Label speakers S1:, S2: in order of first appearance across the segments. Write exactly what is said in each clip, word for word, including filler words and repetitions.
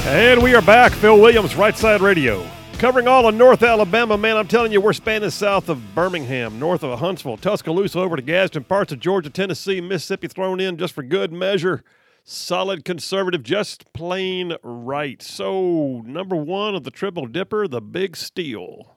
S1: And we are back. Phil Williams, Right Side Radio. Covering all of North Alabama, man, I'm telling you, we're spanning south of Birmingham, north of Huntsville, Tuscaloosa, over to Gadsden, parts of Georgia, Tennessee, Mississippi thrown in just for good measure. Solid conservative, just plain right. So, number one of the Triple Dipper, the Big Steal.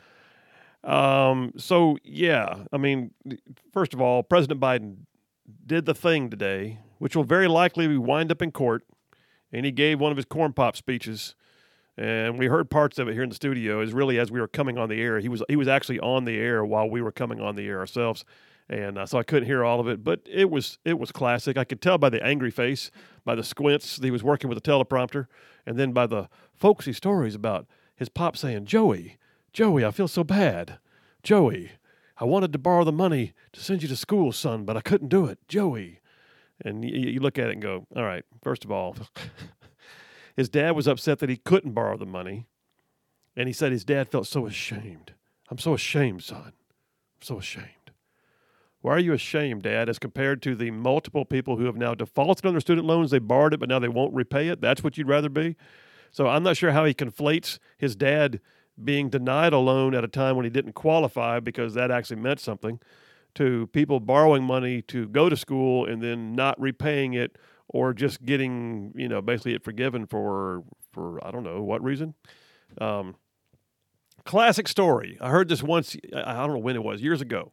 S1: Um, so, yeah, I mean, first of all, President Biden did the thing today, which will very likely wind up in court. And he gave one of his corn pop speeches, and we heard parts of it here in the studio. Is really as we were coming on the air. He was he was actually on the air while we were coming on the air ourselves, and uh, so I couldn't hear all of it. But it was it was classic. I could tell by the angry face, by the squints that he was working with a teleprompter, and then by the folksy stories about his pop saying, "Joey, Joey, I feel so bad. Joey, I wanted to borrow the money to send you to school, son, but I couldn't do it. Joey." And you, you look at it and go, all right, first of all, his dad was upset that he couldn't borrow the money. And he said his dad felt so ashamed. I'm so ashamed, son. I'm so ashamed. Why are you ashamed, Dad, as compared to the multiple people who have now defaulted on their student loans? They borrowed it, but now they won't repay it. That's what you'd rather be? So I'm not sure how he conflates his dad being denied a loan at a time when he didn't qualify because that actually meant something, to people borrowing money to go to school and then not repaying it or just getting, you know, basically it forgiven for, for I don't know what reason. Um, classic story. I heard this once, I don't know when it was, years ago.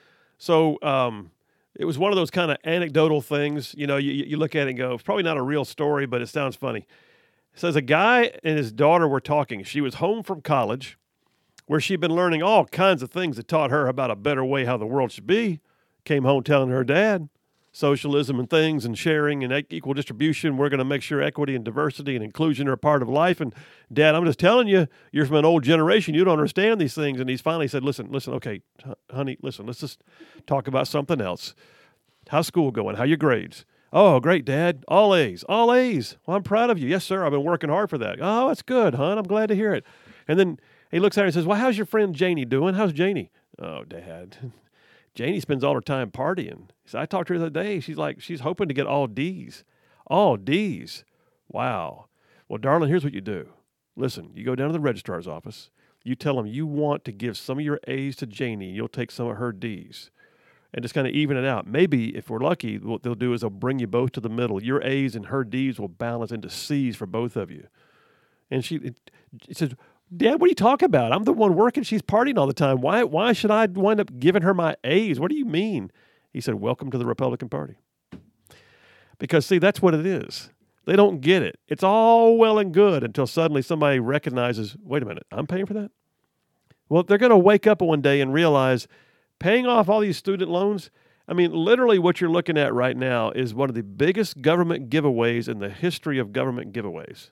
S1: So um, it was one of those kind of anecdotal things. You know, you, you look at it and go, it's probably not a real story, but it sounds funny. It says a guy and his daughter were talking. She was home from college, where she'd been learning all kinds of things that taught her about a better way how the world should be. Came home telling her dad, socialism and things and sharing and equal distribution, we're going to make sure equity and diversity and inclusion are a part of life. And, Dad, I'm just telling you, you're from an old generation. You don't understand these things. And he's finally said, listen, listen, okay, h- honey, listen, let's just talk about something else. How's school going? How are your grades? Oh, great, Dad. All A's. All A's. Well, I'm proud of you. Yes, sir. I've been working hard for that. Oh, that's good, hon. I'm glad to hear it. And then he looks at her and says, well, how's your friend Janie doing? How's Janie? Oh, Dad. Janie spends all her time partying. He said, I talked to her the other day. She's like, she's hoping to get all D's. All D's. Wow. Well, darling, here's what you do. Listen, you go down to the registrar's office. You tell them you want to give some of your A's to Janie. You'll take some of her D's. And just kind of even it out. Maybe, if we're lucky, what they'll do is they'll bring you both to the middle. Your A's and her D's will balance into C's for both of you. And she it, it says, Dad, what are you talking about? I'm the one working. She's partying all the time. Why Why should I wind up giving her my A's? What do you mean? He said, welcome to the Republican Party. Because, see, that's what it is. They don't get it. It's all well and good until suddenly somebody recognizes, wait a minute, I'm paying for that? Well, they're going to wake up one day and realize paying off all these student loans, I mean, literally what you're looking at right now is one of the biggest government giveaways in the history of government giveaways.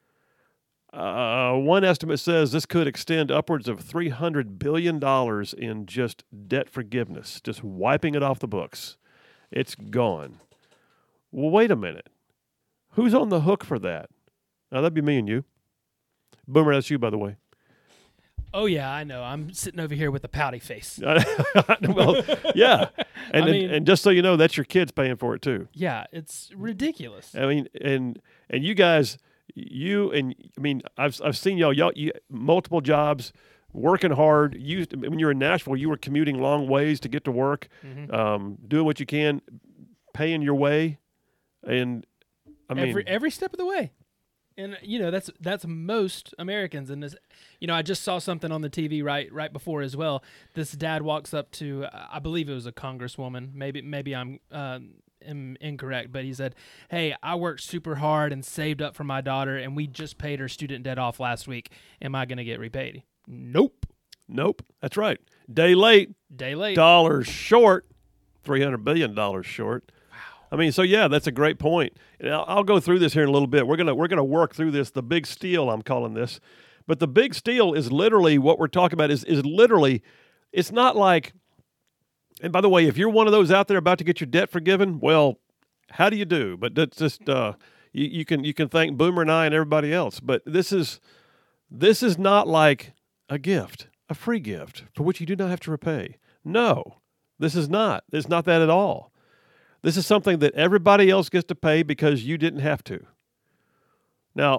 S1: Uh, one estimate says this could extend upwards of three hundred billion dollars in just debt forgiveness, just wiping it off the books. It's gone. Well, wait a minute. Who's on the hook for that? Now, that'd be me and you. Boomer, that's you, by the way.
S2: Oh, yeah, I know. I'm sitting over here with a pouty face.
S1: Well, yeah. And,
S2: I mean,
S1: and and just so you know, that's your kids paying for it, too.
S2: Yeah, it's ridiculous.
S1: I mean, and and you guys... You and I mean, I've I've seen y'all, y'all you, multiple jobs, working hard. You when you were in Nashville, you were commuting long ways to get to work, mm-hmm. um, doing what you can, paying your way, and I mean
S2: every every step of the way. And you know that's that's most Americans. And this, you know, I just saw something on the T V right right before as well. This dad walks up to, I believe it was a congresswoman. Maybe maybe I'm. Uh, am incorrect, but he said, hey, I worked super hard and saved up for my daughter, and we just paid her student debt off last week. Am I going to get repaid? Nope.
S1: Nope. That's right. Day late.
S2: Day late.
S1: Dollars short. three hundred billion dollars short.
S2: Wow.
S1: I mean, so yeah, that's a great point. And I'll, I'll go through this here in a little bit. We're going to we're going to work through this, the big steal, I'm calling this. But the big steal is literally what we're talking about is is literally, it's not like, and by the way, if you're one of those out there about to get your debt forgiven, well, how do you do? But that's just uh, you, you can you can thank Boomer and I and everybody else. But this is this is not like a gift, a free gift for which you do not have to repay. No, this is not. It's not that at all. This is something that everybody else gets to pay because you didn't have to. Now,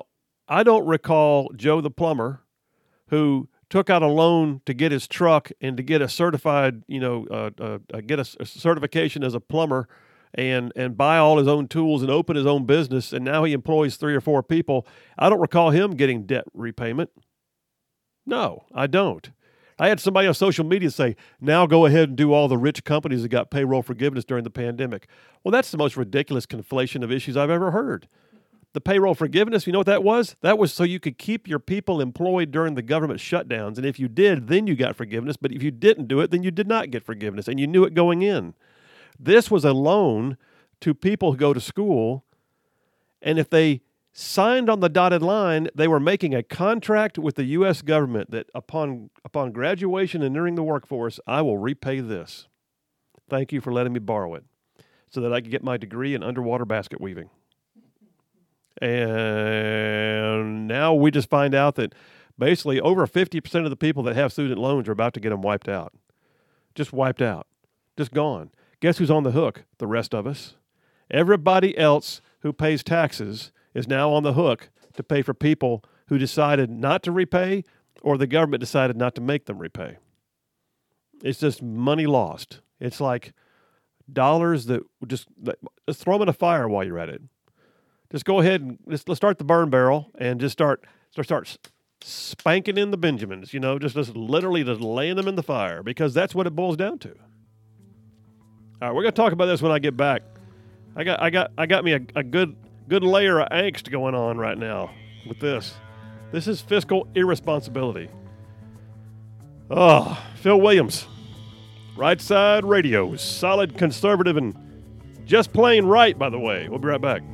S1: I don't recall Joe the plumber who took out a loan to get his truck and to get a certified, you know, uh, uh, uh, get a, a certification as a plumber and and buy all his own tools and open his own business, and now he employs three or four people. I don't recall him getting debt repayment. No, I don't. I had somebody on social media say, now go ahead and do all the rich companies that got payroll forgiveness during the pandemic. Well, that's the most ridiculous conflation of issues I've ever heard. The payroll forgiveness, you know what that was? That was so you could keep your people employed during the government shutdowns. And if you did, then you got forgiveness. But if you didn't do it, then you did not get forgiveness. And you knew it going in. This was a loan to people who go to school. And if they signed on the dotted line, they were making a contract with the U S government that upon upon graduation and entering the workforce, I will repay this. Thank you for letting me borrow it so that I could get my degree in underwater basket weaving. And now we just find out that basically over fifty percent of the people that have student loans are about to get them wiped out. Just wiped out. Just gone. Guess who's on the hook? The rest of us. Everybody else who pays taxes is now on the hook to pay for people who decided not to repay or the government decided not to make them repay. It's just money lost. It's like dollars that just, just throw them in a fire while you're at it. Just go ahead and just, let's start the burn barrel and just start start start spanking in the Benjamins, you know, just, just literally just laying them in the fire because that's what it boils down to. All right, we're going to talk about this when I get back. I got I got I got me a, a good good layer of angst going on right now with this. This is fiscal irresponsibility. Oh, Phil Williams, Right Side Radio, solid conservative and just plain right, by the way. We'll be right back.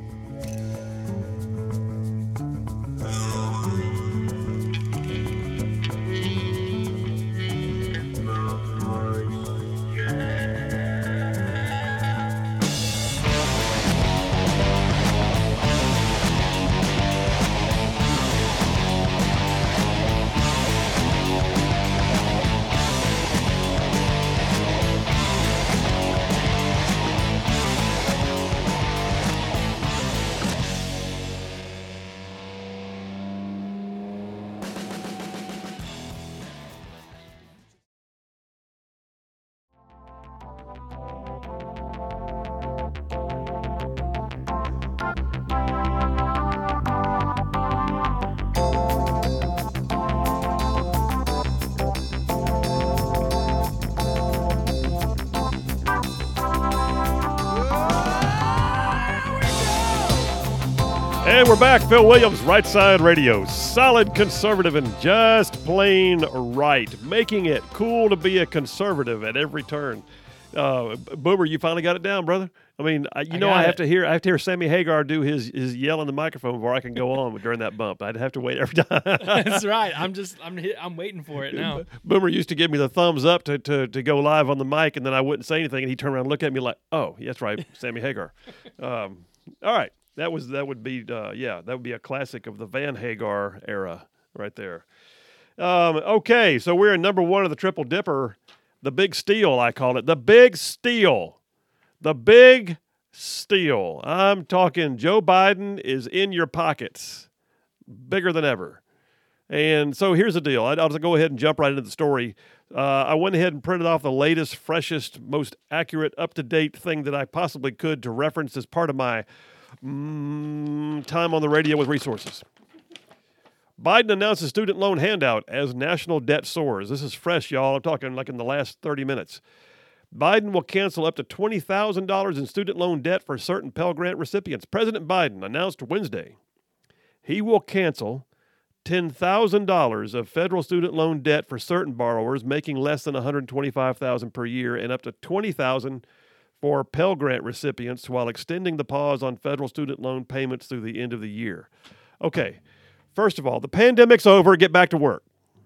S1: And we're back. Phil Williams, Right Side Radio. Solid conservative and just plain right. Making it cool to be a conservative at every turn. Uh, Boomer, you finally got it down, brother. I mean, I, you I know, I have it. to hear I have to hear Sammy Hagar do his his yell in the microphone before I can go on during that bump. I'd have to wait every time.
S2: That's right. I'm just I'm I'm waiting for it now.
S1: Boomer used to give me the thumbs up to, to to go live on the mic, and then I wouldn't say anything, and he'd turn around and look at me like, "Oh, that's right, Sammy Hagar." Um, all right. That was that would be uh, yeah that would be a classic of the Van Hagar era right there. Um, okay, so we're in number one of the Triple Dipper, the Big Steal I call it, the Big Steal, the Big Steal. I'm talking Joe Biden is in your pockets, bigger than ever. And so here's the deal. I'll just go ahead and jump right into the story. Uh, I went ahead and printed off the latest, freshest, most accurate, up-to-date thing that I possibly could to reference as part of my Mm, time on the radio with resources. Biden announces student loan handout as national debt soars. This is fresh, y'all. I'm talking like in the last thirty minutes. Biden will cancel up to twenty thousand dollars in student loan debt for certain Pell Grant recipients. President Biden announced Wednesday he will cancel ten thousand dollars of federal student loan debt for certain borrowers making less than one hundred twenty-five thousand dollars per year and up to twenty thousand dollars for Pell Grant recipients while extending the pause on federal student loan payments through the end of the year. Okay, first of all, the pandemic's over. Get back to work.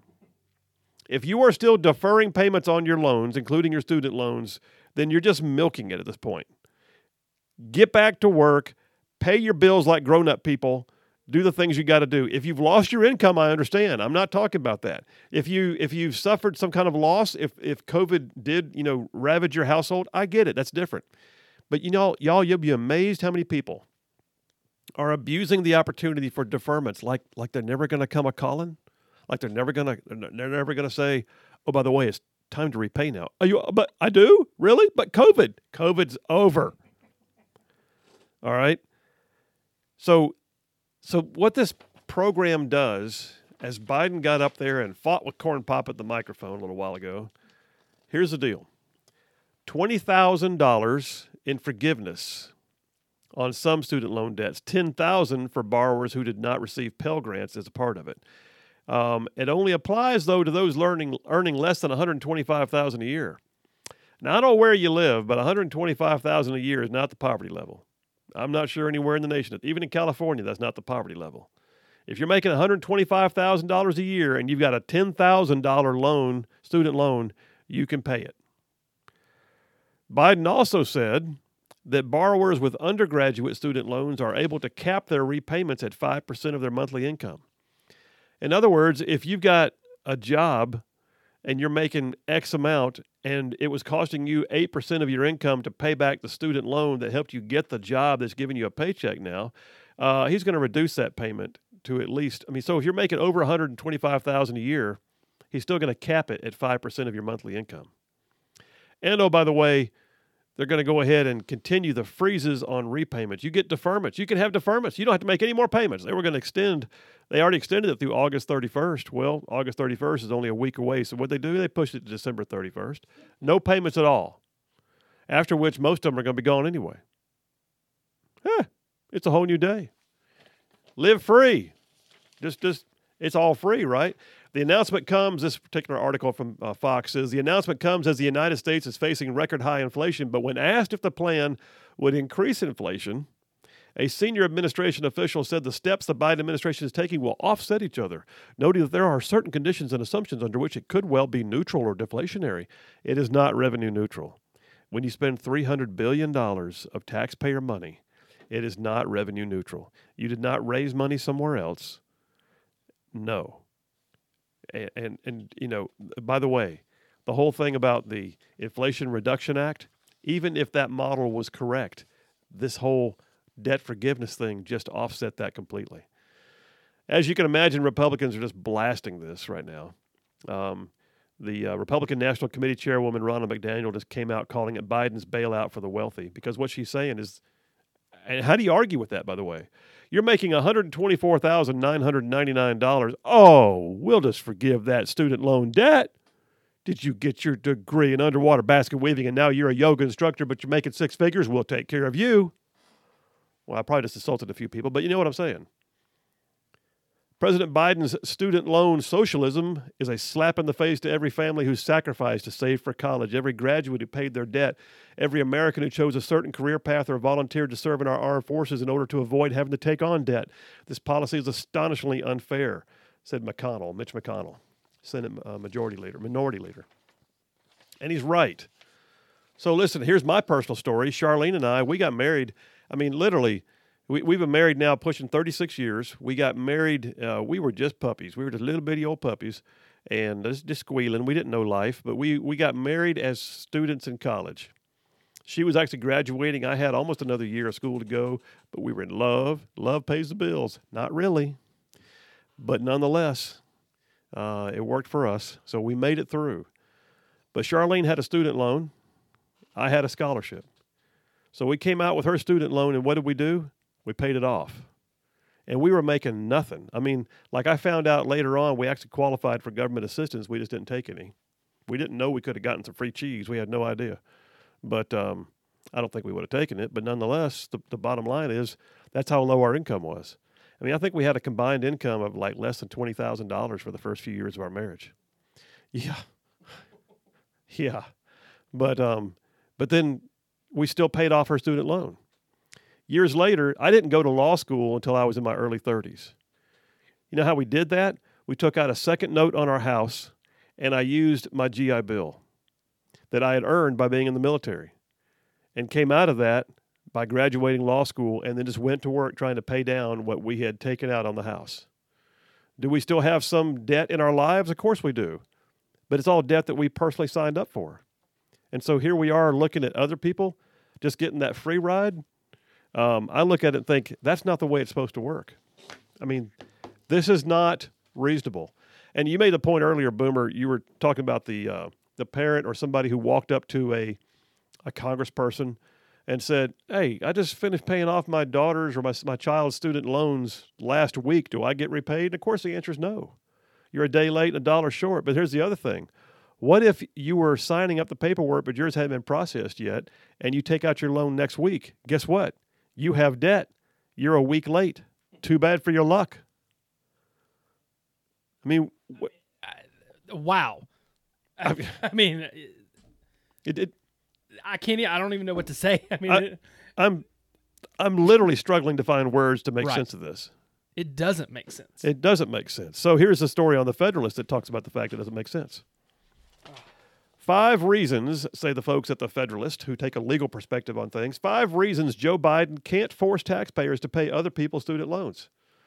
S1: If you are still deferring payments on your loans, including your student loans, then you're just milking it at this point. Get back to work. Pay your bills like grown-up people. Do the things you got to do. If you've lost your income, I understand. I'm not talking about that. If you if you've suffered some kind of loss, if if COVID did, you know, ravage your household, I get it. That's different. But you know, y'all, you'll be amazed how many people are abusing the opportunity for deferments, like like they're never going to come a calling, like they're never going to they're never going to say, oh, by the way, it's time to repay now. Are you? But I do really. But COVID, COVID's over. All right. So, so what this program does, as Biden got up there and fought with Corn Pop at the microphone a little while ago, here's the deal: twenty thousand dollars in forgiveness on some student loan debts, ten thousand dollars for borrowers who did not receive Pell Grants as a part of it. Um, it only applies, though, to those learning, earning less than one hundred twenty-five thousand dollars a year. Now, I don't know where you live, but one hundred twenty-five thousand dollars a year is not the poverty level. I'm not sure anywhere in the nation, even in California, that's not the poverty level. If you're making one hundred twenty-five thousand dollars a year and you've got a ten thousand dollars loan, student loan, you can pay it. Biden also said that borrowers with undergraduate student loans are able to cap their repayments at five percent of their monthly income. In other words, if you've got a job and you're making X amount and it was costing you eight percent of your income to pay back the student loan that helped you get the job that's giving you a paycheck now, uh, he's going to reduce that payment to at least, I mean, so if you're making over one hundred twenty-five thousand dollars a year, he's still going to cap it at five percent of your monthly income. And, oh, by the way, they're going to go ahead and continue the freezes on repayments. You get deferments. You can have deferments. You don't have to make any more payments. They were going to extend. They already extended it through August thirty-first. Well, August thirty-first is only a week away. So what they do, they pushed it to December thirty-first. No payments at all. After which, most of them are going to be gone anyway. Huh, it's a whole new day. Live free. Just, just, it's all free, right? The announcement comes, this particular article from uh, Fox says, the announcement comes as the United States is facing record high inflation, but when asked if the plan would increase inflation, a senior administration official said the steps the Biden administration is taking will offset each other, noting that there are certain conditions and assumptions under which it could well be neutral or deflationary. It is not revenue neutral. When you spend three hundred billion dollars of taxpayer money, it is not revenue neutral. You did not raise money somewhere else. No. And, and, and, you know, by the way, the whole thing about the Inflation Reduction Act, even if that model was correct, this whole debt forgiveness thing just offset that completely. As you can imagine, Republicans are just blasting this right now. Um, the uh, Republican National Committee Chairwoman, Ronna McDaniel, just came out calling it Biden's bailout for the wealthy, because what she's saying is, and how do you argue with that, by the way? You're making one hundred twenty-four thousand nine hundred ninety-nine dollars. Oh, we'll just forgive that student loan debt. Did you get your degree in underwater basket weaving and now you're a yoga instructor, but you're making six figures? We'll take care of you. Well, I probably just insulted a few people, but you know what I'm saying. President Biden's student loan socialism is a slap in the face to every family who sacrificed to save for college, every graduate who paid their debt, every American who chose a certain career path or volunteered to serve in our armed forces in order to avoid having to take on debt. This policy is astonishingly unfair, said McConnell, Mitch McConnell, Senate uh, Majority Leader, Minority Leader. And he's right. So listen, here's my personal story. Charlene and I, we got married, I mean, literally, We, we've been married now pushing thirty-six years. We got married, uh, we were just puppies. We were just little bitty old puppies and just, just squealing. We didn't know life, but we, we got married as students in college. She was actually graduating. I had almost another year of school to go, but we were in love. Love pays the bills. Not really, but nonetheless, uh, it worked for us. So we made it through. But Charlene had a student loan. I had a scholarship. So we came out with her student loan, and what did we do? We paid it off. And we were making nothing. I mean, like I found out later on, we actually qualified for government assistance. We just didn't take any. We didn't know we could have gotten some free cheese. We had no idea. But um, I don't think we would have taken it. But nonetheless, the, the bottom line is that's how low our income was. I mean, I think we had a combined income of like less than twenty thousand dollars for the first few years of our marriage. Yeah. Yeah. But um, but then we still paid off her student loan. Years later, I didn't go to law school until I was in my early thirties. You know how we did that? We took out a second note on our house, and I used my G I Bill that I had earned by being in the military and came out of that by graduating law school and then just went to work trying to pay down what we had taken out on the house. Do we still have some debt in our lives? Of course we do. But it's all debt that we personally signed up for. And so here we are looking at other people just getting that free ride. Um, I look at it and think that's not the way it's supposed to work. I mean, this is not reasonable. And you made the point earlier, Boomer. You were talking about the uh, the parent or somebody who walked up to a a congressperson and said, "Hey, I just finished paying off my daughter's or my my child's student loans last week. Do I get repaid?" And of course, the answer is no. You're a day late and a dollar short. But here's the other thing. What if you were signing up the paperwork, but yours hadn't been processed yet, and you take out your loan next week? Guess what? You have debt. You're a week late. Too bad for your luck. I mean, wh-
S2: wow. I, I mean,
S1: it, it,
S2: I can't. e- I don't even know what to say. I mean,
S1: I,
S2: it,
S1: I'm, I'm literally struggling to find words to make
S2: Right.
S1: sense of this.
S2: it doesn't make sense.
S1: It doesn't make sense. So here's a story on the Federalist that talks about the fact it doesn't make sense. Five reasons, say the folks at the Federalist who take a legal perspective on things, five reasons Joe Biden can't force taxpayers to pay other people's student loans.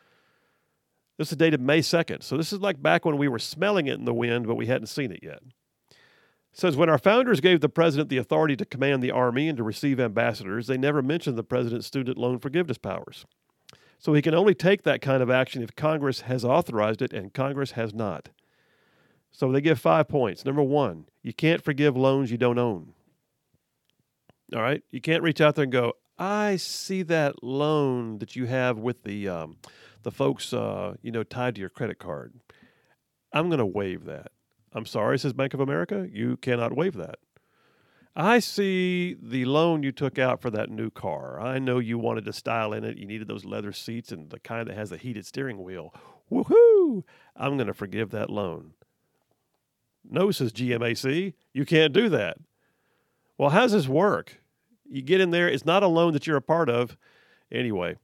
S1: This is dated May second. So this is like back when we were smelling it in the wind, but we hadn't seen it yet. It says, when our founders gave the president the authority to command the army and to receive ambassadors, they never mentioned the president's student loan forgiveness powers. So he can only take that kind of action if Congress has authorized it, and Congress has not. So they give five points. Number one, you can't forgive loans you don't own. All right? You can't reach out there and go, I see that loan that you have with the um, the folks, uh, you know, tied to your credit card. I'm going to waive that. I'm sorry, says Bank of America, you cannot waive that. I see the loan you took out for that new car. I know you wanted to style in it. You needed those leather seats and the kind that has a heated steering wheel. Woohoo! I'm going to forgive that loan. No, says G M A C, you can't do that. Well, how does this work? You get in there, it's not a loan that you're a part of. Anyway,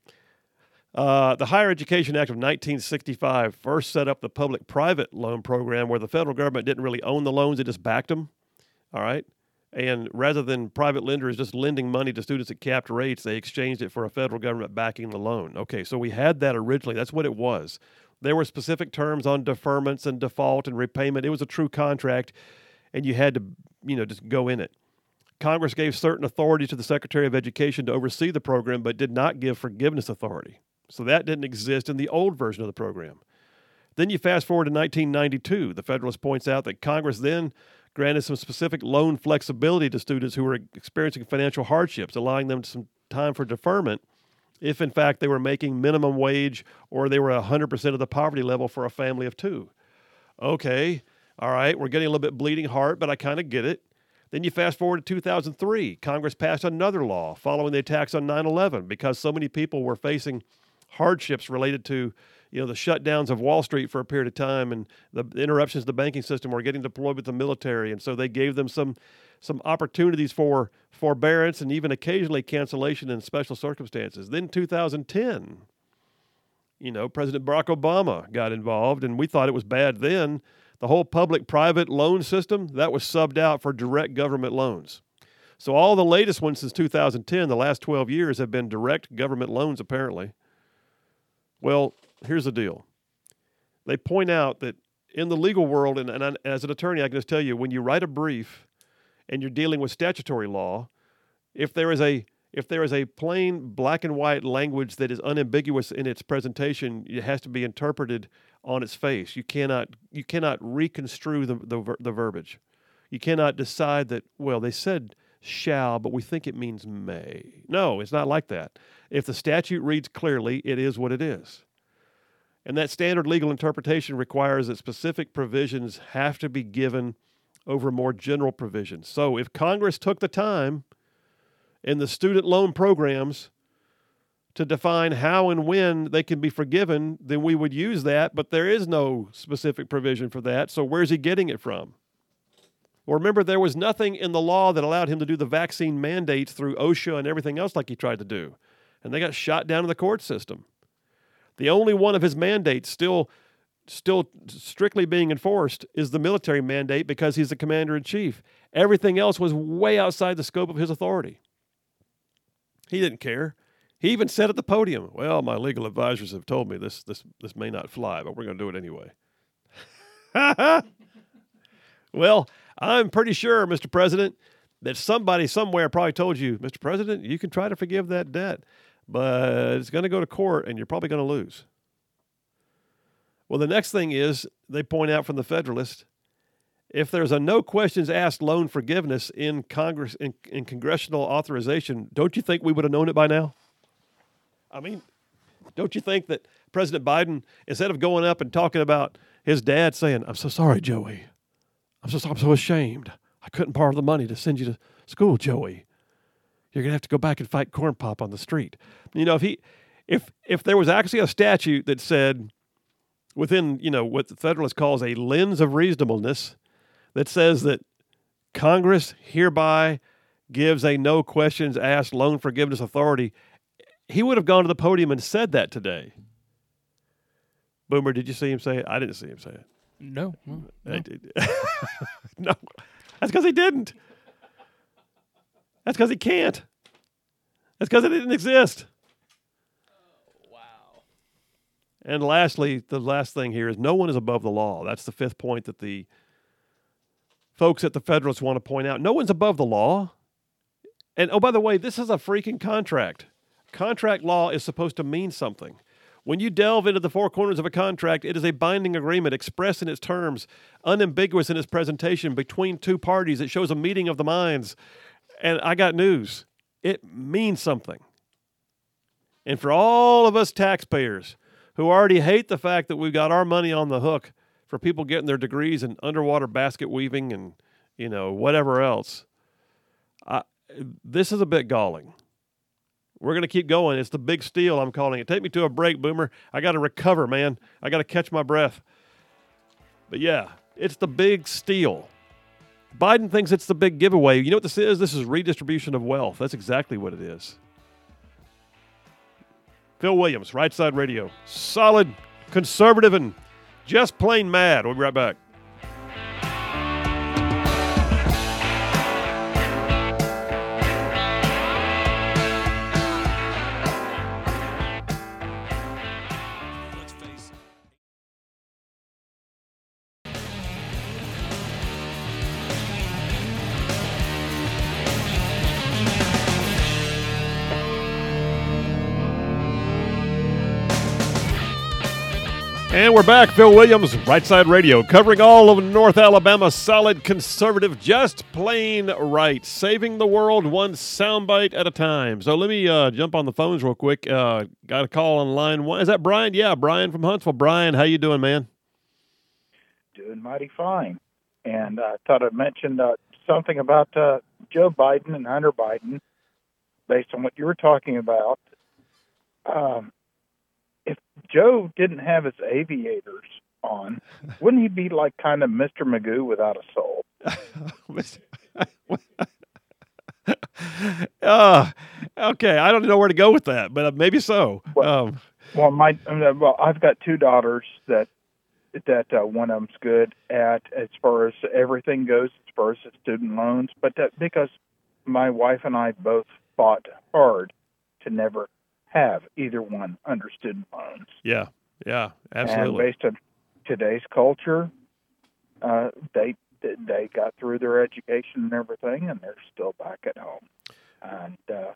S1: uh, the Higher Education Act of nineteen sixty-five first set up the public-private loan program where the federal government didn't really own the loans, it just backed them. All right? And rather than private lenders just lending money to students at capped rates, they exchanged it for a federal government backing the loan. Okay, so we had that originally. That's what it was. There were specific terms on deferments and default and repayment. It was a true contract, and you had to, you know, just go in it. Congress gave certain authority to the Secretary of Education to oversee the program, but did not give forgiveness authority. So that didn't exist in the old version of the program. Then you fast forward to nineteen ninety-two. The Federalist points out that Congress then granted some specific loan flexibility to students who were experiencing financial hardships, allowing them some time for deferment if, in fact, they were making minimum wage or they were one hundred percent of the poverty level for a family of two. Okay, all right, we're getting a little bit bleeding heart, but I kind of get it. Then you fast forward to two thousand three. Congress passed another law following the attacks on nine eleven because so many people were facing hardships related to, you know, the shutdowns of Wall Street for a period of time and the interruptions to the banking system were getting deployed with the military. And so they gave them some some opportunities for forbearance and even occasionally cancellation in special circumstances. Then two thousand ten, you know, President Barack Obama got involved, and we thought it was bad then. The whole public-private loan system, that was subbed out for direct government loans. So all the latest ones since two thousand ten, the last twelve years, have been direct government loans, apparently. Well, here's the deal. They point out that in the legal world, and, and I, as an attorney, I can just tell you, when you write a brief and you're dealing with statutory law, if there is a if there is a plain black and white language that is unambiguous in its presentation, it has to be interpreted on its face. You cannot you cannot reconstrue the the, the verbiage. You cannot decide that, well, they said shall, but we think it means may. No, it's not like that. If the statute reads clearly, it is what it is. And that standard legal interpretation requires that specific provisions have to be given over more general provisions. So if Congress took the time in the student loan programs to define how and when they can be forgiven, then we would use that, but there is no specific provision for that, so where's he getting it from? Well, remember, there was nothing in the law that allowed him to do the vaccine mandates through OSHA and everything else like he tried to do, and they got shot down in the court system. The only one of his mandates still still strictly being enforced is the military mandate because he's the commander-in-chief. Everything else was way outside the scope of his authority. He didn't care. He even said at the podium, well, my legal advisors have told me this this this may not fly, but we're going to do it anyway. Well, I'm pretty sure, Mister President, that somebody somewhere probably told you, Mister President, you can try to forgive that debt. but it's going to go to court, and you're probably going to lose. Well, the next thing is they point out from the Federalist, if there's a no questions asked loan forgiveness in Congress in, in congressional authorization, don't you think we would have known it by now? I mean, don't you think that President Biden, instead of going up and talking about his dad saying, "I'm so sorry, Joey. I'm so I'm so ashamed. I couldn't borrow the money to send you to school, Joey. You're gonna have to go back and fight corn pop on the street." You know, if he, if if there was actually a statute that said, within you know what the Federalist calls a lens of reasonableness, that says that Congress hereby gives a no questions asked loan forgiveness authority, he would have gone to the podium and said that today. Boomer, did you see him say it? I didn't see him say it.
S2: No. No.
S1: No, no. That's because he didn't. That's because he can't. That's because it didn't exist.
S2: Oh, wow.
S1: And lastly, the last thing here is no one is above the law. That's the fifth point that the folks at the Federalists want to point out. No one's above the law. And, oh, by the way, this is a freaking contract. Contract law is supposed to mean something. When you delve into the four corners of a contract, it is a binding agreement expressed in its terms, unambiguous in its presentation between two parties. It shows a meeting of the minds. And I got news. It means something. And for all of us taxpayers who already hate the fact that we've got our money on the hook for people getting their degrees in underwater basket weaving and, you know, whatever else, I, this is a bit galling. We're going to keep going. It's the big steal, I'm calling it. Take me to a break, Boomer. I got to recover, man. I got to catch my breath. But yeah, it's the big steal. Biden thinks it's the big giveaway. You know what this is? This is redistribution of wealth. That's exactly what it is. Phil Williams, Right Side Radio. Solid, conservative, and just plain mad. We'll be right back. And we're back. Phil Williams, Right Side Radio, covering all of North Alabama, solid, conservative, just plain right, saving the world one soundbite at a time. So let me uh, jump on the phones real quick. Uh, got a call on line one. Is that Brian? Yeah, Brian from Huntsville. Brian, how you doing, man?
S3: Doing mighty fine. And I uh, thought I'd mention uh, something about uh, Joe Biden and Hunter Biden, based on what you were talking about. Um, if Joe didn't have his aviators on, wouldn't he be like kind of Mister Magoo without a soul?
S1: uh, okay, I don't know where to go with that, but maybe so.
S3: Well,
S1: um,
S3: well, my well, I've got two daughters that that uh, one of them's good at as far as everything goes, as far as the student loans, but that because my wife and I both fought hard to never have either one under student loans.
S1: Yeah, yeah, absolutely.
S3: And based on today's culture, uh, they they got through their education and everything, and they're still back at home. And uh,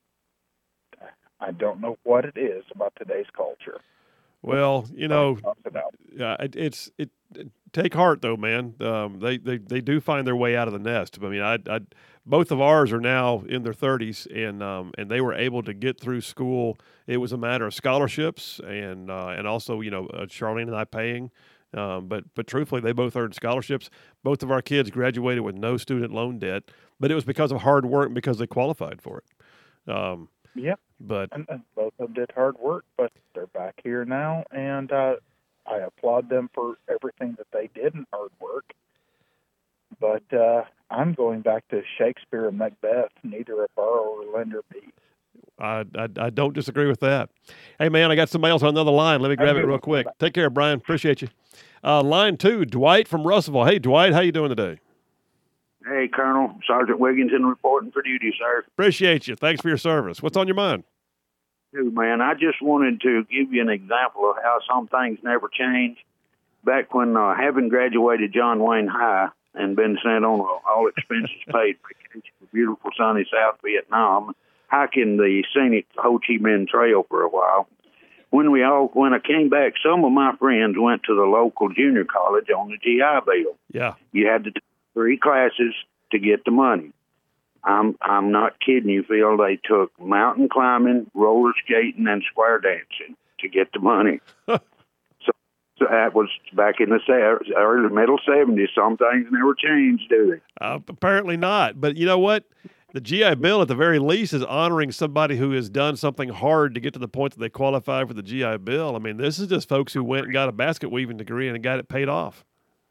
S3: I don't know what it is about today's culture.
S1: Well, you know, yeah, it, it's it, it. Take heart, though, man. Um, they, they they do find their way out of the nest. I mean, I, I both of ours are now in their thirties, and um, and they were able to get through school. It was a matter of scholarships, and uh, and also, you know, uh, Charlene and I paying. Um, but but truthfully, they both earned scholarships. Both of our kids graduated with no student loan debt, but it was because of hard work and because they qualified for it. Um,
S3: Yep.
S1: But
S3: and, and both of them did hard work, but they're back here now, and uh, I applaud them for everything that they did in hard work. But uh, I'm going back to Shakespeare and Macbeth. Neither a borrower or lender be.
S1: I, I I don't disagree with that. Hey, man, I got somebody else on another line. Let me grab it real quick. Take care, Brian. Appreciate you. Uh, line two, Dwight from Russellville. Hey, Dwight, how you doing today?
S4: Hey, Colonel. Sergeant Wigginton reporting for duty, sir.
S1: Appreciate you. Thanks for your service. What's on your mind?
S4: Hey, man, I just wanted to give you an example of how some things never change. Back when, uh, having graduated John Wayne High and been sent on a all expenses paid vacation to beautiful sunny South Vietnam, hiking the scenic Ho Chi Minh Trail for a while. When we all, when I came back, some of my friends went to the local junior college on the G I Bill.
S1: Yeah.
S4: You had to take three classes to get the money. I'm I'm not kidding you, Phil. They took mountain climbing, roller skating, and square dancing to get the money. so, so that was back in the se- early middle seventies. Some things never changed, do they?
S1: Uh, apparently not. But you know what? The G I Bill, at the very least, is honoring somebody who has done something hard to get to the point that they qualify for the G I Bill. I mean, this is just folks who went and got a basket weaving degree and got it paid off.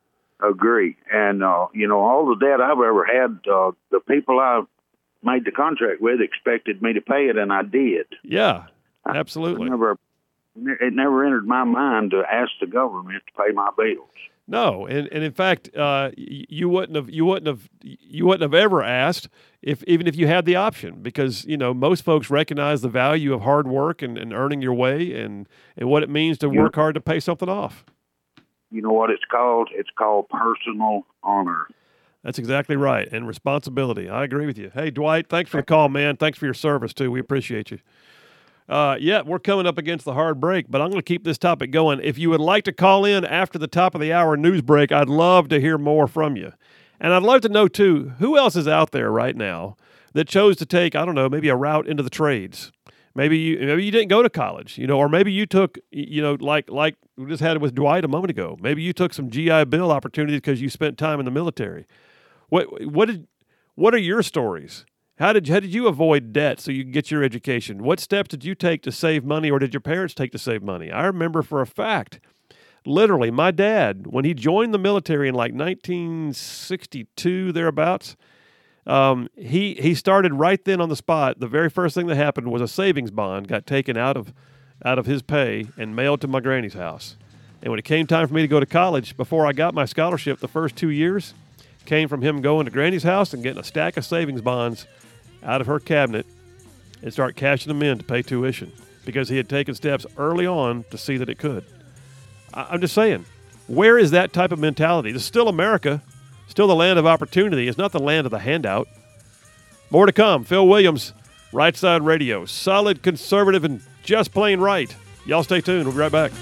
S4: Agree. And, uh, you know, all the debt I've ever had, uh, the people I made the contract with expected me to pay it, and I did.
S1: Yeah, absolutely.
S4: I never, it never entered my mind to ask the government to pay my bills.
S1: No, and, and in fact, uh, you wouldn't have you wouldn't have you wouldn't have ever asked if even if you had the option, because you know most folks recognize the value of hard work and, and earning your way and, and what it means to work hard to pay something off.
S4: You know what it's called? It's called personal honor.
S1: That's exactly right, and responsibility. I agree with you. Hey, Dwight, thanks for the call, man. Thanks for your service too. We appreciate you. Uh, yeah, we're coming up against the hard break, but I'm going to keep this topic going. If you would like to call in after the top of the hour news break, I'd love to hear more from you. And I'd love to know, too, who else is out there right now that chose to take, I don't know, maybe a route into the trades. Maybe you maybe you didn't go to college, you know, or maybe you took, you know, like like we just had it with Dwight a moment ago. Maybe you took some G I Bill opportunities because you spent time in the military. What what did what are your stories? How did how did you avoid debt so you could get your education? What steps did you take to save money, or did your parents take to save money? I remember for a fact, literally, my dad, when he joined the military in like nineteen sixty-two, thereabouts, um, he he started right then on the spot. The very first thing that happened was a savings bond got taken out of out of his pay and mailed to my granny's house. And when it came time for me to go to college, before I got my scholarship, the first two years came from him going to granny's house and getting a stack of savings bonds out of her cabinet and start cashing them in to pay tuition because he had taken steps early on to see that it could. I- I'm just saying, where is that type of mentality? This is still America, still the land of opportunity. It's not the land of the handout. More to come. Phil Williams, Right Side Radio. Solid, conservative, and just plain right. Y'all stay tuned. We'll be right back.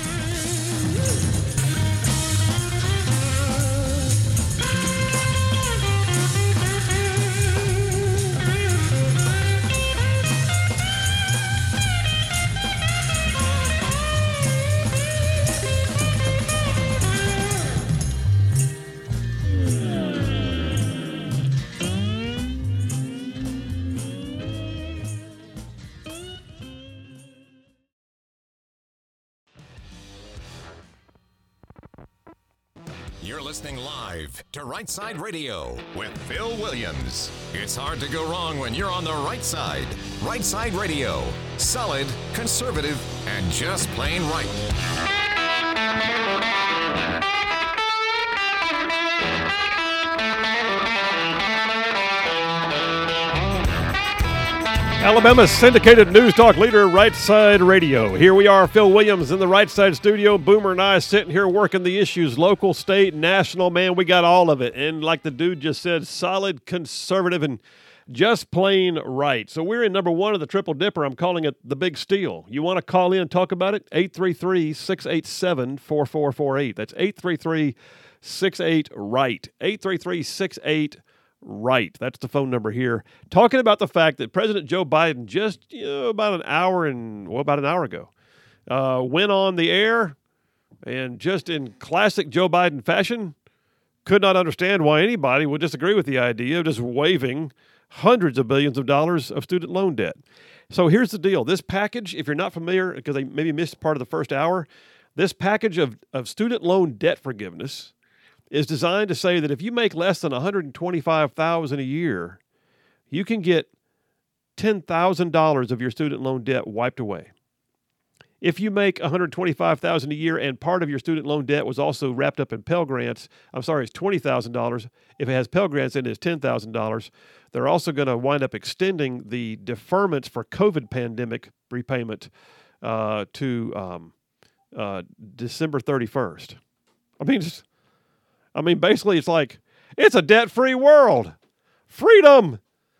S5: You're listening live to Right Side Radio with Phil Williams. It's hard to go wrong when you're on the right side. Right Side Radio. Solid, conservative, and just plain right.
S1: Alabama's syndicated news talk leader, Right Side Radio. Here we are, Phil Williams in the Right Side studio. Boomer and I sitting here working the issues, local, state, national. Man, we got all of it. And like the dude just said, solid, conservative, and just plain right. So we're in number one of the Triple Dipper. I'm calling it the Big Steal. You want to call in and talk about it? eight three three, six eight seven, four four four eight. That's eight three three, six eight, right. eight three three, six eight, right. That's the phone number here. Talking about the fact that President Joe Biden just you know, about an hour and well, about an hour ago uh, went on the air and just in classic Joe Biden fashion could not understand why anybody would disagree with the idea of just waiving hundreds of billions of dollars of student loan debt. So here's the deal. This package, if you're not familiar, because I maybe missed part of the first hour, this package of, of student loan debt forgiveness is designed to say that if you make less than one hundred twenty-five thousand dollars a year, you can get ten thousand dollars of your student loan debt wiped away. If you make one hundred twenty-five thousand dollars a year and part of your student loan debt was also wrapped up in Pell Grants, I'm sorry, it's twenty thousand dollars. If it has Pell Grants in it, it's ten thousand dollars. They're also going to wind up extending the deferments for COVID pandemic repayment uh, to um, uh, December thirty-first. I mean, just, I mean, basically, it's like, it's a debt-free world. Freedom.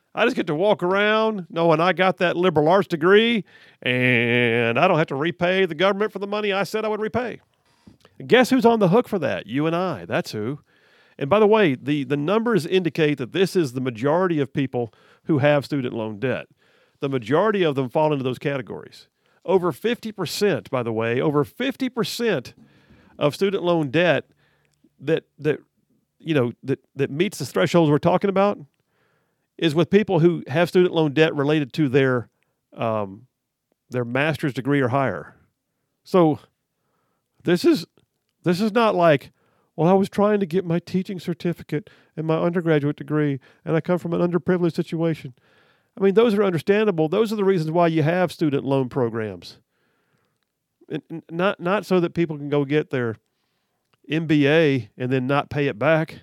S1: I just get to walk around knowing I got that liberal arts degree and I don't have to repay the government for the money I said I would repay. And guess who's on the hook for that? You and I. That's who. And by the way, the, the numbers indicate that this is the majority of people who have student loan debt. The majority of them fall into those categories. Over fifty percent, by the way, over fifty percent of student loan debt that that you know that, that meets the thresholds we're talking about is with people who have student loan debt related to their um, their master's degree or higher. So this is this is not like, well, I was trying to get my teaching certificate and my undergraduate degree, and I come from an underprivileged situation. I mean, those are understandable. Those are the reasons why you have student loan programs. And not not so that people can go get their M B A and then not pay it back.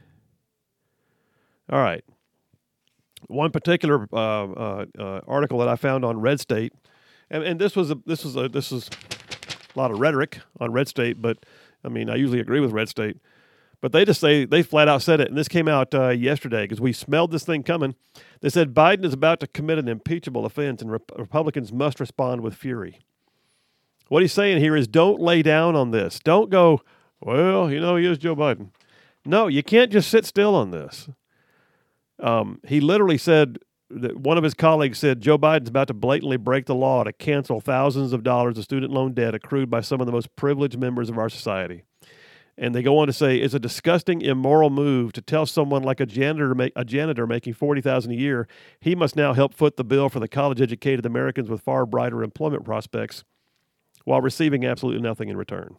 S1: All right. One particular uh, uh, uh, article that I found on Red State, and, and this was a, this was a, this was a lot of rhetoric on Red State, but I mean, I usually agree with Red State. But they just say, they flat out said it, and this came out uh, yesterday because we smelled this thing coming. They said Biden is about to commit an impeachable offense, and Rep- Republicans must respond with fury. What he's saying here is don't lay down on this. Don't go, well, you know, he is Joe Biden. No, you can't just sit still on this. Um, he literally said, that one of his colleagues said, Joe Biden's about to blatantly break the law to cancel thousands of dollars of student loan debt accrued by some of the most privileged members of our society. And they go on to say, it's a disgusting, immoral move to tell someone like a janitor make, a janitor making forty thousand dollars a year he must now help foot the bill for the college-educated Americans with far brighter employment prospects while receiving absolutely nothing in return.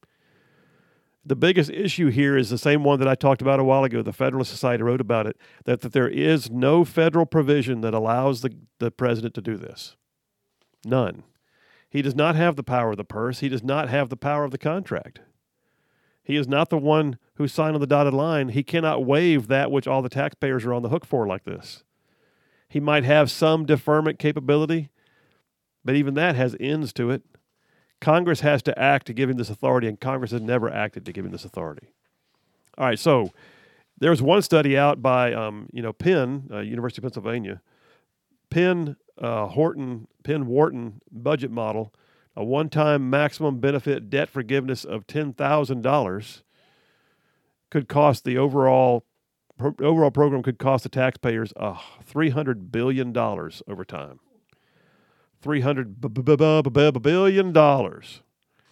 S1: The biggest issue here is the same one that I talked about a while ago. The Federalist Society wrote about it, that, that there is no federal provision that allows the, the president to do this. None. He does not have the power of the purse. He does not have the power of the contract. He is not the one who signed on the dotted line. He cannot waive that which all the taxpayers are on the hook for like this. He might have some deferment capability, but even that has ends to it. Congress has to act to give him this authority, and Congress has never acted to give him this authority. All right, so there was one study out by, um, you know, Penn, uh, University of Pennsylvania, Penn uh, Horton, Penn Wharton budget model. A one-time maximum benefit debt forgiveness of ten thousand dollars could cost the overall pro- overall program could cost the taxpayers uh, three hundred billion dollars over time. three hundred billion dollars.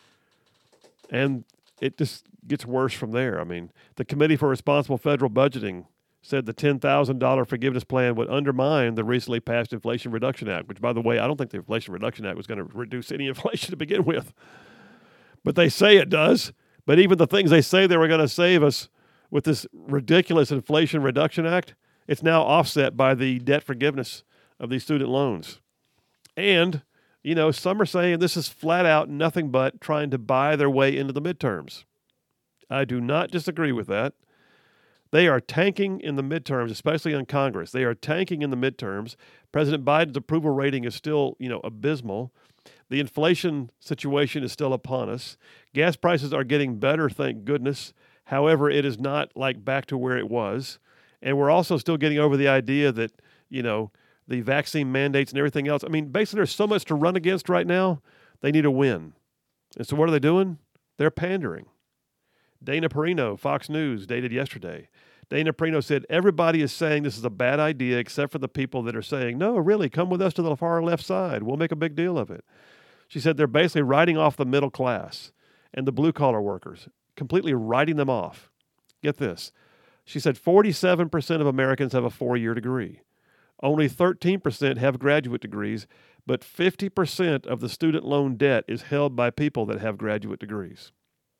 S1: And it just gets worse from there. I mean, the Committee for Responsible Federal Budgeting said the ten thousand dollars forgiveness plan would undermine the recently passed Inflation Reduction Act, which, by the way, I don't think the Inflation Reduction Act was going to reduce any inflation to begin with. But they say it does. But even the things they say they were going to save us with this ridiculous Inflation Reduction Act, it's now offset by the debt forgiveness of these student loans. And, you know, some are saying this is flat out nothing but trying to buy their way into the midterms. I do not disagree with that. They are tanking in the midterms, especially on Congress. They are tanking in the midterms. President Biden's approval rating is still, you know, abysmal. The inflation situation is still upon us. Gas prices are getting better, thank goodness. However, it is not like back to where it was. And we're also still getting over the idea that, you know, the vaccine mandates and everything else. I mean, basically there's so much to run against right now. They need a win. And so what are they doing? They're pandering. Dana Perino, Fox News, dated yesterday. Dana Perino said, everybody is saying this is a bad idea except for the people that are saying, no, really, come with us to the far left side. We'll make a big deal of it. She said they're basically writing off the middle class and the blue-collar workers, completely writing them off. Get this. She said forty-seven percent of Americans have a four-year degree. Only thirteen percent have graduate degrees, but fifty percent of the student loan debt is held by people that have graduate degrees.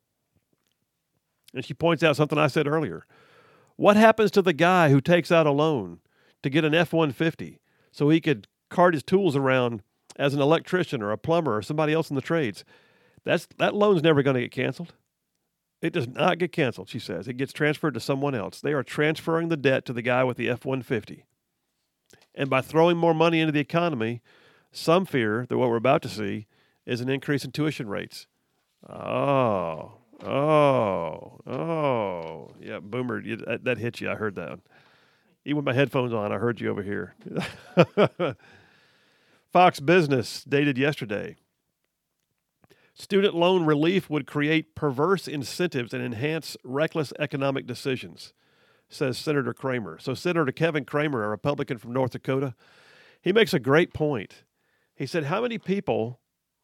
S1: And she points out something I said earlier. What happens to the guy who takes out a loan to get an F one fifty so he could cart his tools around as an electrician or a plumber or somebody else in the trades? That's that loan's never going to get canceled. It does not get canceled, she says. It gets transferred to someone else. They are transferring the debt to the guy with the F one fifty. And by throwing more money into the economy, some fear that what we're about to see is an increase in tuition rates. Oh, oh, oh. Yeah, Boomer, you, that, that hit you. I heard that one. Even with my headphones on, I heard you over here. Fox Business, dated yesterday. Student loan relief would create perverse incentives and enhance reckless economic decisions, says Senator Kramer. So Senator Kevin Kramer, a Republican from North Dakota, he makes a great point. He said, how many people,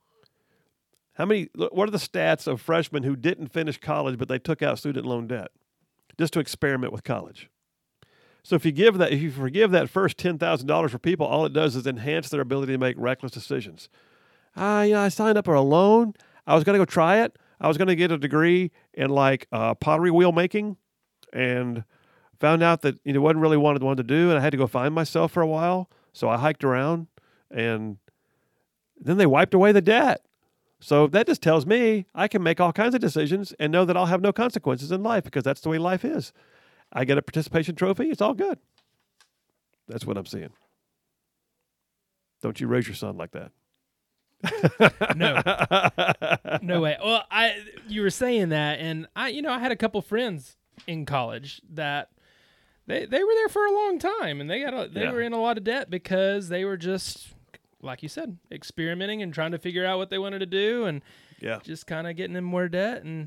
S1: how many, what are the stats of freshmen who didn't finish college, but they took out student loan debt just to experiment with college? So if you give that, if you forgive that first ten thousand dollars for people, all it does is enhance their ability to make reckless decisions. Ah, you know, I signed up for a loan. I was going to go try it. I was going to get a degree in like uh, pottery wheel making, and found out that you know wasn't really what I wanted to do, and I had to go find myself for a while. So I hiked around, and then they wiped away the debt. So that just tells me I can make all kinds of decisions and know that I'll have no consequences in life because that's the way life is. I get a participation trophy. It's all good. That's what I'm seeing. Don't you raise your son like that.
S2: No, no way. Well, I you were saying that, and I, you know, I had a couple friends in college that they they were there for a long time, and they got a, they
S1: Yeah.
S2: were in a lot of debt because they were just, like you said, experimenting and trying to figure out what they wanted to do, and
S1: Yeah.
S2: just kind of getting in more debt. And,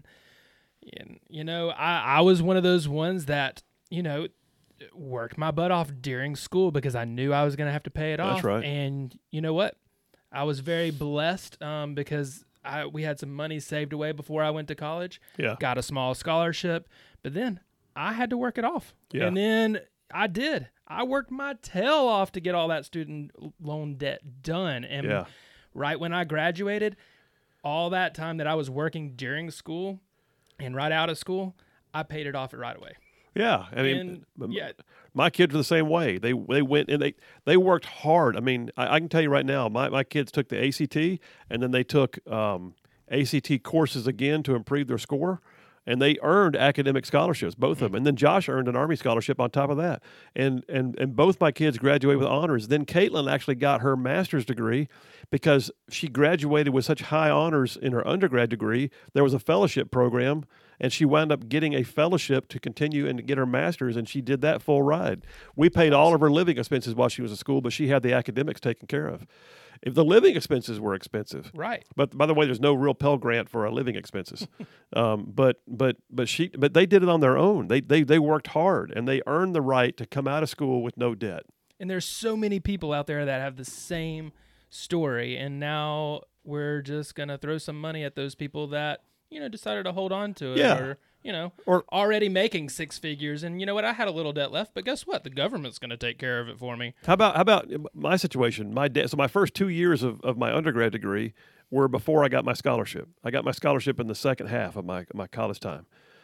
S2: and you know, I I was one of those ones that you know worked my butt off during school because I knew I was going to have to pay it off.
S1: That's right.
S2: And you know what? I was very blessed um, because I, we had some money saved away before I went to college.
S1: Yeah.
S2: Got a small scholarship, but then I had to work it off.
S1: Yeah.
S2: And then I did. I worked my tail off to get all that student loan debt done. And
S1: Yeah.
S2: right when I graduated, all that time that I was working during school and right out of school, I paid it off right away.
S1: Yeah, I mean,
S2: And,
S1: m-
S2: yeah.
S1: my kids were the same way. They they went and they they worked hard. I mean, I, I can tell you right now, my, my kids took the A C T and then they took um, A C T courses again to improve their score, and they earned academic scholarships, both of them. And then Josh earned an Army scholarship on top of that. And and and both my kids graduated with honors. Then Caitlin actually got her master's degree because she graduated with such high honors in her undergrad degree. There was a fellowship program, and she wound up getting a fellowship to continue and to get her master's, and she did that full ride. We paid all of her living expenses while she was at school, but she had the academics taken care of. If the living expenses were expensive,
S2: Right.
S1: but by the way, there's no real Pell Grant for our living expenses. um, but but but she but they did it on their own. They they they worked hard, and they earned the right to come out of school with no debt.
S2: And there's so many people out there that have the same story, and now we're just gonna throw some money at those people that you know decided to hold on to it,
S1: Yeah.
S2: or you know,
S1: Or-
S2: already making six figures. And you know what? I had a little debt left, but guess what? The government's gonna take care of it for me.
S1: How about how about my situation? My dad. So my first two years of, of my undergrad degree were before I got my scholarship. I got my scholarship in the second half of my my college time.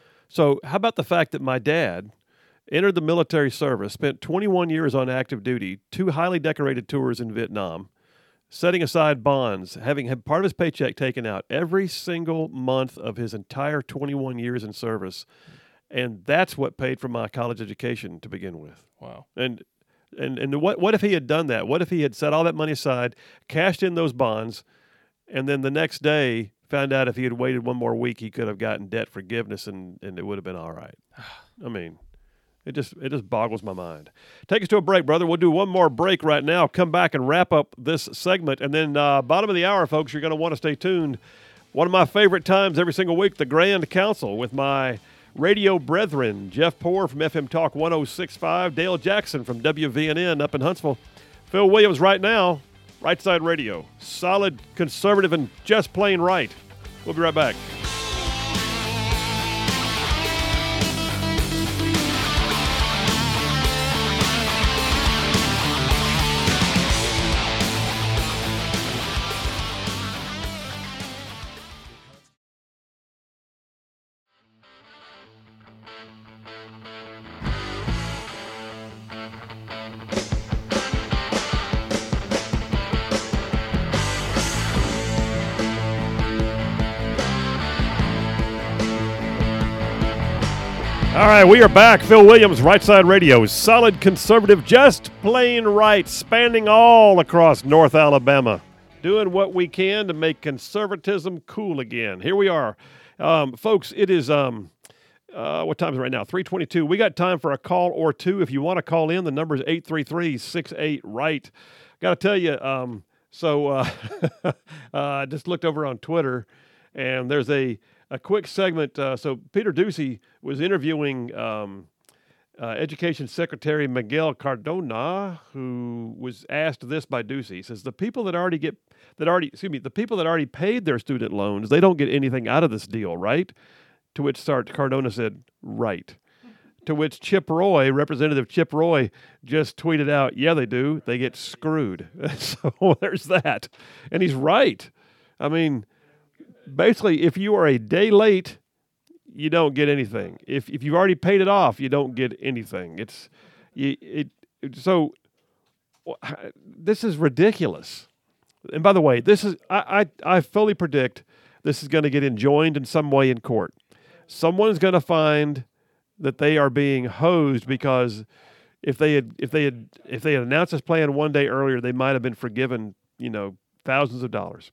S1: So how about the fact that my dad entered the military service, spent twenty-one years on active duty, two highly decorated tours in Vietnam, setting aside bonds, having had part of his paycheck taken out every single month of his entire twenty-one years in service, and that's what paid for my college education to begin with.
S2: Wow.
S1: And and and what what if he had done that? What if he had set all that money aside, cashed in those bonds, and then the next day found out if he had waited one more week, he could have gotten debt forgiveness, and, and it would have been all right. I mean, it just it just boggles my mind. Take us to a break, brother. We'll do one more break right now. Come back and wrap up this segment, and then uh, bottom of the hour, folks, you're going to want to stay tuned. One of my favorite times every single week, the Grand Council with my radio brethren, Jeff Poore from F M Talk one oh six point five, Dale Jackson from W V N N up in Huntsville, Phil Williams right now, Right Side Radio. Solid, conservative, and just plain right. We'll be right back. All right, we are back. Phil Williams, Right Side Radio. Solid, conservative, just plain right, spanning all across North Alabama. Doing what we can to make conservatism cool again. Here we are. Um, folks, it is, um, Uh, what time is it right now? three twenty-two. We got time for a call or two. If you want to call in, the number is eight three three, six eight, right. Got to tell you, um, so uh, I just looked over on Twitter, and there's a, a quick segment. Uh, so Peter Doocy was interviewing um, uh, Education Secretary Miguel Cardona, who was asked this by Doocy. He says, the people that already get, that already, excuse me, the people that already paid their student loans, they don't get anything out of this deal, right? To which Sergeant Cardona said, right. To which Chip Roy, Representative Chip Roy, just tweeted out, yeah, they do. They get screwed. So there's that. And he's right. I mean, basically, if you are a day late, you don't get anything. If if you've already paid it off, you don't get anything. It's you, it, it so this is ridiculous. And by the way, this is I I, I fully predict this is going to get enjoined in some way in court. Someone's going to find that they are being hosed because if they had if they had if they had announced this plan one day earlier, they might have been forgiven, you know, thousands of dollars.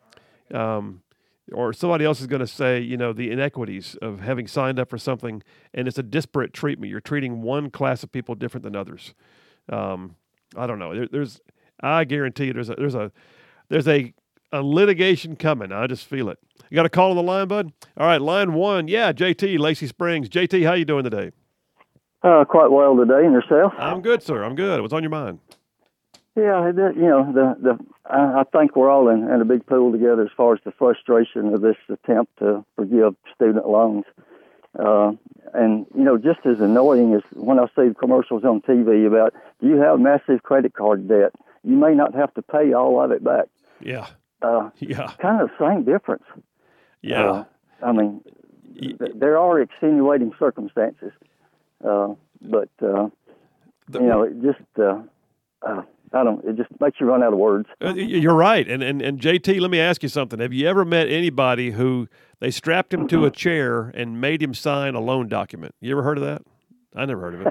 S1: Um, or somebody else is going to say, you know, the inequities of having signed up for something, and it's a disparate treatment. You're treating one class of people different than others. Um, I don't know. There, there's, I guarantee you, there's a there's a there's a, a litigation coming. I just feel it. You got a call on the line, bud? All right, line one. Yeah, J T, Lacey Springs. J T, how you doing today?
S6: Uh, quite well today, and yourself?
S1: I'm good, sir. I'm good. What's on your mind?
S6: Yeah, the, you know, the the I, I think we're all in, in a big pool together as far as the frustration of this attempt to forgive student loans. Uh, and, you know, just as annoying as when I see commercials on T V about, do you have massive credit card debt? You may not have to pay all of it back.
S1: Yeah.
S6: Uh,
S1: yeah.
S6: Kind of the same difference.
S1: Yeah.
S6: Uh, I mean, th- there are extenuating circumstances, uh, but, uh, the, you know, it just, uh, uh, I don't, it just makes you run out of words.
S1: Uh, you're right. And, and, and J T, let me ask you something. Have you ever met anybody who they strapped him to a chair and made him sign a loan document? You ever heard of that? I never heard of it.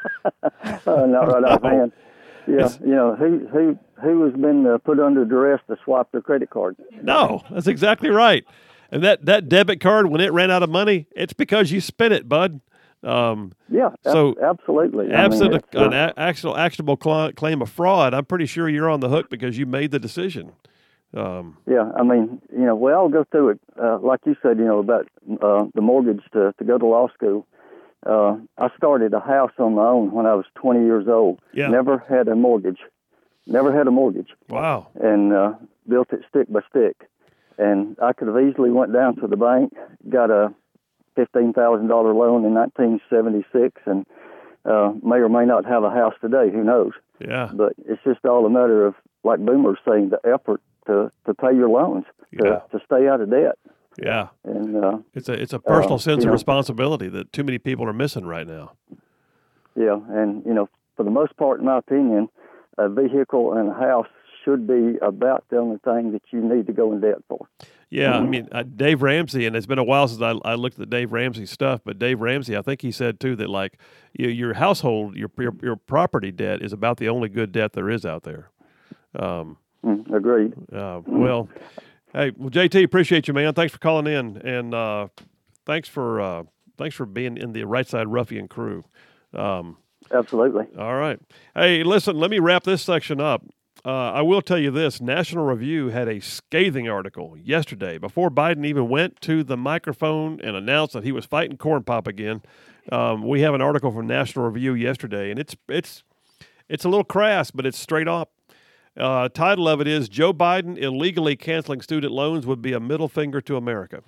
S6: uh, not right offhand. Yeah, it's, you know, who who who has been uh, put under duress to swap their credit card?
S1: No, that's exactly right. And that, that debit card, when it ran out of money, it's because you spent it, bud. Um,
S6: yeah,
S1: so
S6: absolutely.
S1: Absent
S6: I mean,
S1: a, an uh, actual actionable cl- claim of fraud, I'm pretty sure you're on the hook because you made the decision. Um,
S6: yeah, I mean, you know, we all go through it. Uh, like you said, you know, about uh, the mortgage to, to go to law school. Uh, I started a house on my own when I was twenty years old.
S1: Yeah.
S6: Never had a mortgage. Never had a mortgage.
S1: Wow.
S6: And uh, built it stick by stick. And I could have easily went down to the bank, got a fifteen thousand dollars loan in nineteen seventy-six, and uh, may or may not have a house today. Who knows?
S1: Yeah.
S6: But it's just all a matter of, like Boomer's saying, the effort to, to pay your loans, to,
S1: yeah.
S6: to stay out of debt.
S1: Yeah.
S6: And uh,
S1: it's a it's a personal
S6: uh,
S1: sense of
S6: know,
S1: responsibility that too many people are missing right now.
S6: Yeah, and you know, for the most part, in my opinion, a vehicle and a house should be about the only thing that you need to go in debt for.
S1: Yeah, I mean, uh, Dave Ramsey, and it's been a while since I, I looked at the Dave Ramsey stuff, but Dave Ramsey, I think he said, too, that, like, you, your household, your, your your property debt is about the only good debt there is out there. Um,
S6: mm, agreed.
S1: Uh, well, hey, well, J T, appreciate you, man. Thanks for calling in, and uh, thanks for uh, thanks for being in the Right Side Ruffian crew. Um,
S6: Absolutely.
S1: All right. Hey, listen, let me wrap this section up. Uh, I will tell you this. National Review had a scathing article yesterday before Biden even went to the microphone and announced that he was fighting corn pop again. Um, we have an article from National Review yesterday, and it's it's it's a little crass, but it's straight up. Uh, title of it is, Joe Biden illegally canceling student loans would be a middle finger to America.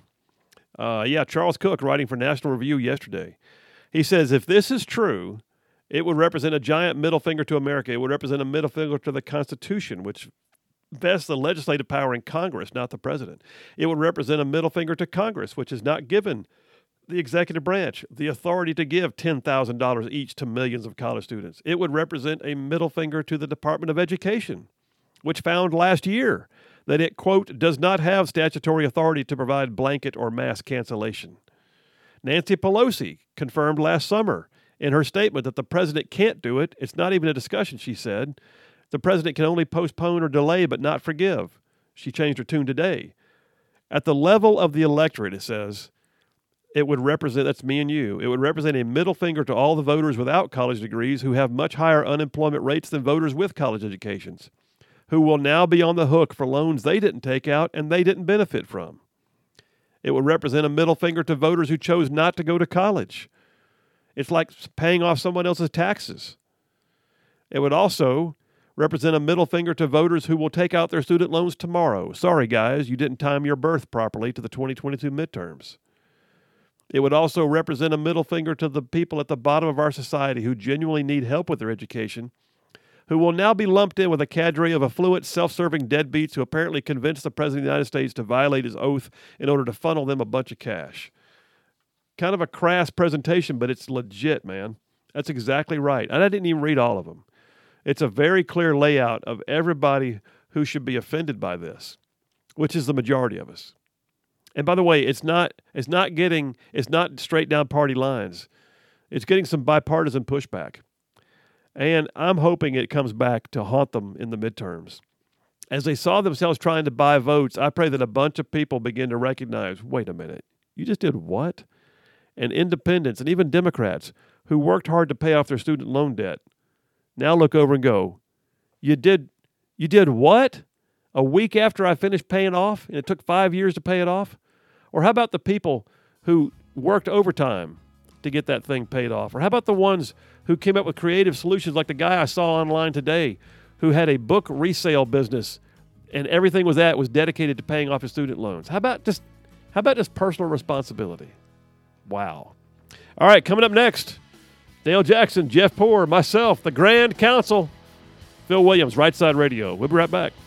S1: Uh, yeah, Charles Cook writing for National Review yesterday. He says, if this is true, it would represent a giant middle finger to America. It would represent a middle finger to the Constitution, which vests the legislative power in Congress, not the president. It would represent a middle finger to Congress, which has not given the executive branch the authority to give ten thousand dollars each to millions of college students. It would represent a middle finger to the Department of Education, which found last year that it, quote, does not have statutory authority to provide blanket or mass cancellation. Nancy Pelosi confirmed last summer in her statement that the president can't do it. It's not even a discussion, she said. The president can only postpone or delay but not forgive. She changed her tune today. At the level of the electorate, it says, it would represent, that's me and you, it would represent a middle finger to all the voters without college degrees who have much higher unemployment rates than voters with college educations, who will now be on the hook for loans they didn't take out and they didn't benefit from. It would represent a middle finger to voters who chose not to go to college. It's like paying off someone else's taxes. It would also represent a middle finger to voters who will take out their student loans tomorrow. Sorry, guys, you didn't time your birth properly to the twenty twenty-two midterms. It would also represent a middle finger to the people at the bottom of our society who genuinely need help with their education, who will now be lumped in with a cadre of affluent, self-serving deadbeats who apparently convinced the President of the United States to violate his oath in order to funnel them a bunch of cash. Kind of a crass presentation, but it's legit, man. That's exactly right. And I didn't even read all of them. It's a very clear layout of everybody who should be offended by this, which is the majority of us. And by the way, it's not it's not getting it's not straight down party lines. It's getting some bipartisan pushback. And I'm hoping it comes back to haunt them in the midterms. As they saw themselves trying to buy votes, I pray that a bunch of people begin to recognize, wait a minute, you just did what? And independents and even Democrats who worked hard to pay off their student loan debt now look over and go, you did you did what? A week after I finished paying off and it took five years to pay it off? Or how about the people who worked overtime to get that thing paid off? Or how about the ones who came up with creative solutions like the guy I saw online today who had a book resale business and everything was that was dedicated to paying off his student loans? How about just how about just personal responsibility? Wow. All right, coming up next, Dale Jackson, Jeff Poor, myself, the Grand Council, Phil Williams, Right Side Radio. We'll be right back.